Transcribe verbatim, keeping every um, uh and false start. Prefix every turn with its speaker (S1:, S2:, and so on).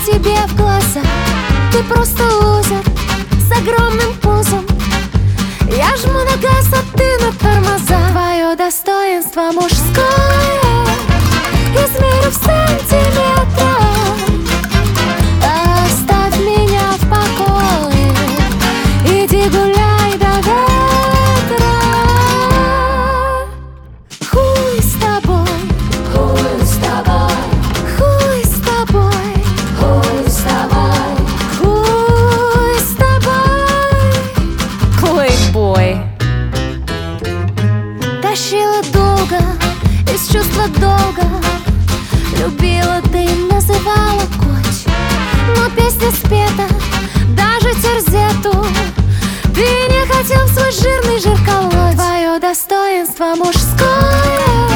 S1: тебе в глаза. Ты просто лузер с огромным пузом. Я жму на газ, а ты на тормоза. Твое достоинство мужское измерю в сантиметрах. Оставь меня в покое, иди гуляй до ветра. Хуй с тобой,
S2: Хуй с тобой,
S1: хуй с тобой,
S2: хуй с тобой.
S1: хуй с тобой.
S3: Плейбой.
S1: Тащила долго, из чувства долга. Любила, ты называла коть. Но песня спета, даже терзету ты не хотел в свой жирный жир колоть. Твое достоинство мужское